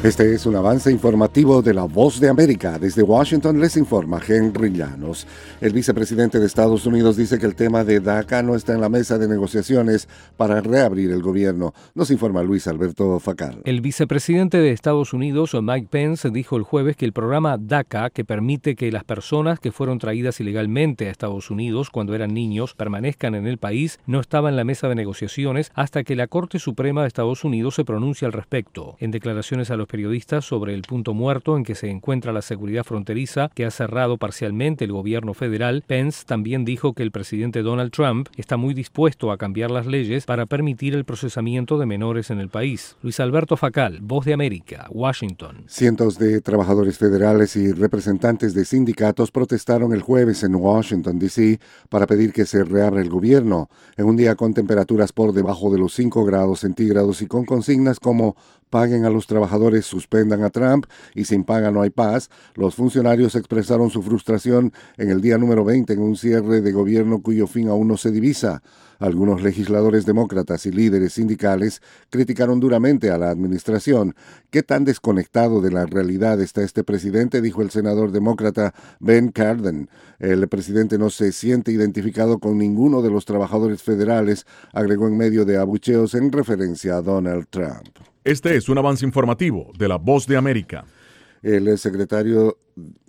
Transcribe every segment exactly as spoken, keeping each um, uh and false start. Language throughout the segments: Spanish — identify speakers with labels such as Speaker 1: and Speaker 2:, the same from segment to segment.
Speaker 1: Este es un avance informativo de La Voz de América. Desde Washington les informa Henry Llanos. El vicepresidente de Estados Unidos dice que el tema de DACA no está en la mesa de negociaciones para reabrir el gobierno. Nos informa Luis Alberto Facal.
Speaker 2: El vicepresidente de Estados Unidos, Mike Pence, dijo el jueves que el programa DACA, que permite que las personas que fueron traídas ilegalmente a Estados Unidos cuando eran niños permanezcan en el país, no estaba en la mesa de negociaciones hasta que la Corte Suprema de Estados Unidos se pronuncie al respecto. En declaraciones a los periodistas sobre el punto muerto en que se encuentra la seguridad fronteriza que ha cerrado parcialmente el gobierno federal, Pence también dijo que el presidente Donald Trump está muy dispuesto a cambiar las leyes para permitir el procesamiento de menores en el país. Luis Alberto Facal, Voz de América, Washington.
Speaker 1: Cientos de trabajadores federales y representantes de sindicatos protestaron el jueves en Washington, D C para pedir que se reabra el gobierno en un día con temperaturas por debajo de los cinco grados centígrados y con consignas como paguen a los trabajadores, suspendan a Trump y sin paga no hay paz. Los funcionarios expresaron su frustración en el día número veinte en un cierre de gobierno cuyo fin aún no se divisa. Algunos legisladores demócratas y líderes sindicales criticaron duramente a la administración. ¿Qué tan desconectado de la realidad está este presidente?, dijo el senador demócrata Ben Cardin. El presidente no se siente identificado con ninguno de los trabajadores federales, agregó en medio de abucheos en referencia a Donald Trump.
Speaker 3: Este es un avance informativo de La Voz de América.
Speaker 1: El secretario...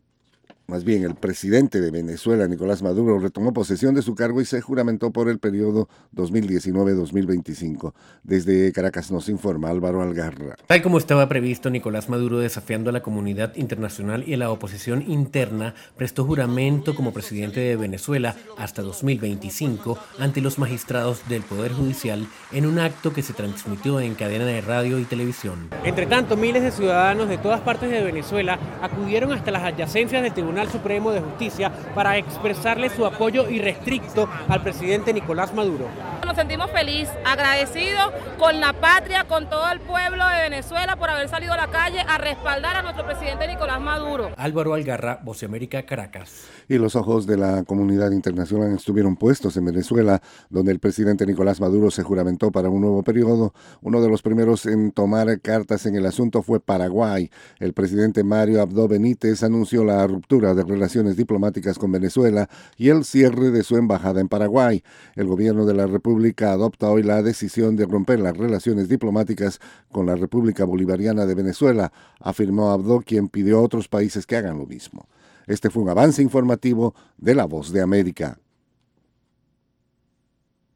Speaker 1: Más bien, el presidente de Venezuela, Nicolás Maduro, retomó posesión de su cargo y se juramentó por el periodo dos mil diecinueve a dos mil veinticinco. Desde Caracas nos informa Álvaro Algarra.
Speaker 4: Tal como estaba previsto, Nicolás Maduro, desafiando a la comunidad internacional y a la oposición interna, prestó juramento como presidente de Venezuela hasta dos mil veinticinco ante los magistrados del Poder Judicial en un acto que se transmitió en cadena de radio y televisión.
Speaker 5: Entre tanto, miles de ciudadanos de todas partes de Venezuela acudieron hasta las adyacencias del Tribunal Supremo de Justicia para expresarle su apoyo irrestricto al presidente Nicolás Maduro.
Speaker 6: Nos sentimos felices, agradecidos con la patria, con todo el pueblo de Venezuela por haber salido a la calle a respaldar a nuestro presidente Nicolás Maduro.
Speaker 4: Álvaro Algarra, Voz de América, Caracas.
Speaker 1: Y los ojos de la comunidad internacional estuvieron puestos en Venezuela, donde el presidente Nicolás Maduro se juramentó para un nuevo periodo. Uno de los primeros en tomar cartas en el asunto fue Paraguay. El presidente Mario Abdo Benítez anunció la ruptura de relaciones diplomáticas con Venezuela y el cierre de su embajada en Paraguay. El gobierno de la República adopta hoy la decisión de romper las relaciones diplomáticas con la República Bolivariana de Venezuela, afirmó Abdo, quien pidió a otros países que hagan lo mismo. Este fue un avance informativo de La Voz de América.